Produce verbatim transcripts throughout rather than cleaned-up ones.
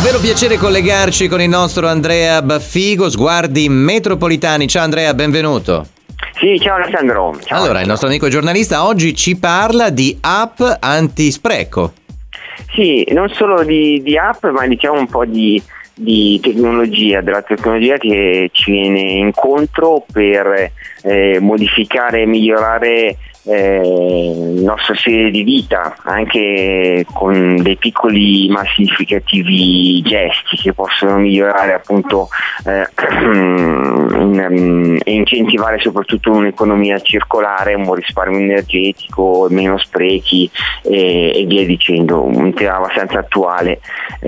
vero piacere collegarci con il nostro Andrea Baffigo, Sguardi Metropolitani. Ciao Andrea, benvenuto. Sì, ciao Alessandro. Ciao. Allora, il nostro amico giornalista oggi ci parla di app antispreco. Sì, non solo di, di app, ma diciamo un po' di, di tecnologia, della tecnologia che ci viene incontro per eh, modificare e migliorare eh, il nostro stile di vita, anche con dei piccoli ma significativi gesti che possono migliorare appunto eh, e incentivare soprattutto un'economia circolare, un buon risparmio energetico, meno sprechi e, e via dicendo, un tema abbastanza attuale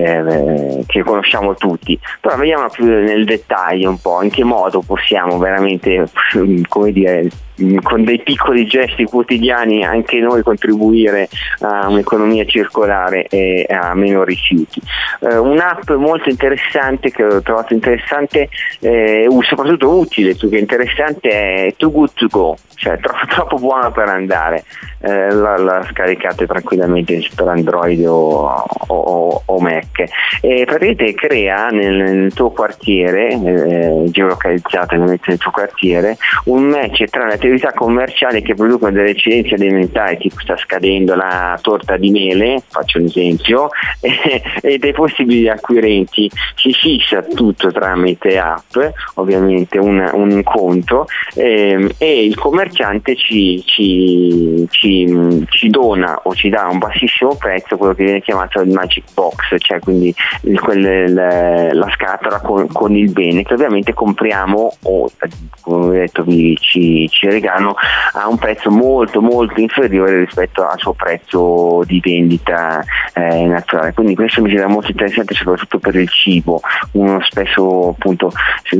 eh, che conosciamo tutti. Però vediamo più nel dettaglio un po' in che modo possiamo veramente, come dire, con dei piccoli gesti quotidiani anche noi contribuire a un'economia circolare e a meno rifiuti. Eh, un'app molto interessante che ho trovato interessante e eh, soprattutto utile, più che interessante, è Too Good To Go, cioè troppo, troppo buona per andare. Eh, la, la scaricate tranquillamente per Android o, o, o Mac e praticamente crea nel, nel tuo quartiere, eh, geolocalizzato nel tuo quartiere, un match tra le attività commerciali che producono delle eccellenze alimentari, tipo sta scadendo la torta di mele, faccio un esempio, e, e dei possibili acquirenti. Si fissa tutto tramite app, ovviamente un, un conto, eh, e il commerciante ci, ci, ci ci dona o ci dà a un bassissimo prezzo quello che viene chiamato il magic box, cioè quindi il, quel, la scatola con, con il bene che ovviamente compriamo o, come ho detto, vi, ci, ci regalano a un prezzo molto molto inferiore rispetto al suo prezzo di vendita eh, naturale. Quindi questo mi sembra molto interessante soprattutto per il cibo. Uno spesso appunto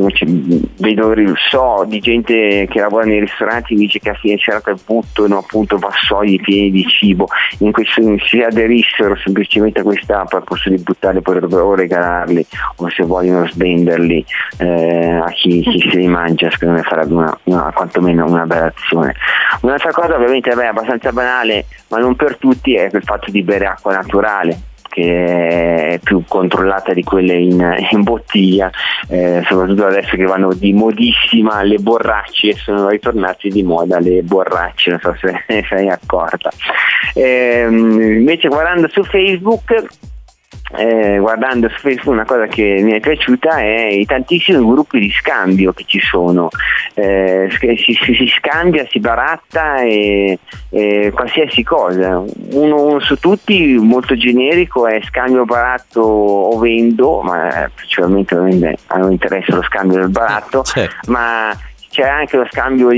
vedo, so di gente che lavora nei ristoranti, dice che a fine serata buttano appunto vassoi pieni di cibo, in questo si aderissero semplicemente a questa app al posto di buttarli potrebbero regalarli o se vogliono svenderli eh, a chi, chi se li mangia. Secondo me farebbe una, una, quantomeno una bella azione. Un'altra cosa ovviamente è abbastanza banale ma non per tutti è il fatto di bere acqua naturale, che è più controllata di quelle in, in bottiglia, eh, soprattutto adesso che vanno di modissima le borracce, sono ritornate di moda le borracce, non so se ne sei accorta. Eh, invece guardando su Facebook Eh, guardando su Facebook una cosa che mi è piaciuta è i tantissimi gruppi di scambio che ci sono, eh, si, si, si scambia, si baratta e, e qualsiasi cosa. Uno, uno su tutti molto generico è scambio baratto o vendo, ma principalmente a noi interessa lo scambio del baratto, certo. Ma c'è anche lo scambio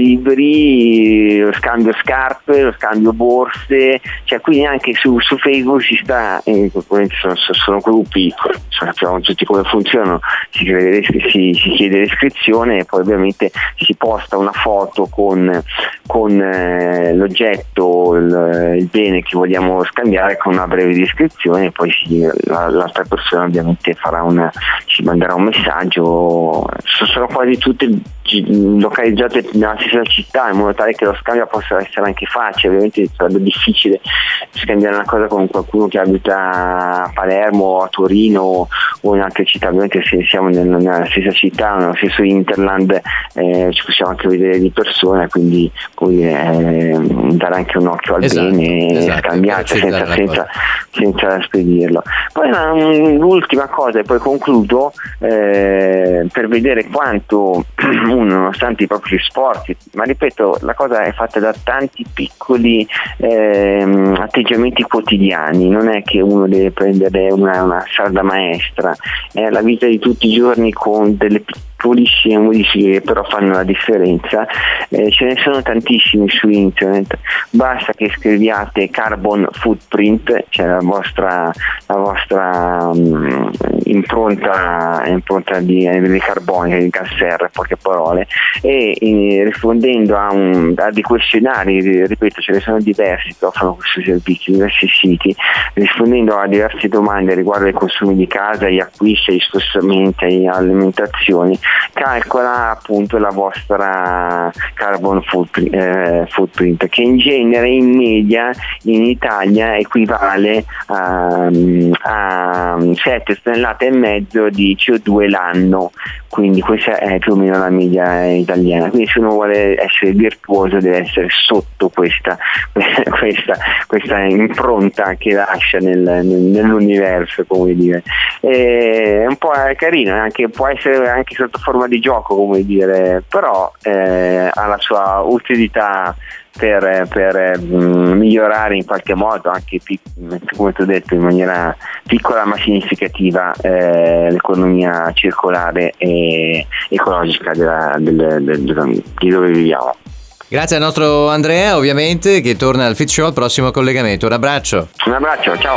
libri, lo scambio scarpe, lo scambio borse, cioè quindi anche su, su Facebook si sta, eh, sono, sono gruppi, sappiamo tutti come funzionano, si, chiede, si, si chiede l'iscrizione e poi ovviamente si posta una foto con, con eh, l'oggetto, il, il bene che vogliamo scambiare con una breve descrizione e poi si, la, l'altra persona ovviamente farà una, ci manderà un messaggio. Sono quasi tutte localizzate nella stessa città in modo tale che lo scambio possa essere anche facile. Ovviamente sarebbe difficile scambiare una cosa con qualcuno che abita a Palermo, a Torino o in altre città. Ovviamente se siamo nella stessa città, nello stesso Interland, eh, ci possiamo anche vedere di persona, quindi poi eh, dare anche un occhio al esatto, bene esatto, scambiare senza, senza, senza spedirlo. Poi una, l'ultima cosa e poi concludo, eh, per vedere quanto nonostante i propri sforzi, ma ripeto, la cosa è fatta da tanti piccoli ehm, atteggiamenti quotidiani, non è che uno deve prendere una, una strada maestra, è la vita di tutti i giorni con delle piccolissime modifiche che però fanno la differenza. Eh, ce ne sono tantissimi su internet, basta che scriviate carbon footprint, cioè la vostra, la vostra um, impronta, impronta di, di carbonica, di gas serra, poche parole, e eh, rispondendo a, un, a dei questionari, ripeto ce ne sono diversi che offrono questi servizi, diversi siti, rispondendo a diverse domande riguardo ai consumi di casa, agli acquisti, agli spostamenti, alle alimentazioni, calcola appunto la vostra carbon footprint, eh, footprint che in genere in media in Italia equivale a, a sette tonnellate tonnellate e mezzo di C O due l'anno, quindi questa è più o meno la media italiana. Quindi se uno vuole essere virtuoso deve essere sotto questa, questa, questa impronta che lascia nel, nel, nell'universo, come dire. E è un po' carino, anche, può essere anche sotto forma di gioco, come dire, però eh, ha la sua utilità per, per mh, migliorare in qualche modo, anche come ti ho detto, in maniera piccola ma significativa, eh, l'economia circolare e ecologica della, del, del, del, di dove viviamo. Grazie al nostro Andrea, ovviamente, che torna al Fit Show al prossimo collegamento. Un abbraccio. Un abbraccio, ciao.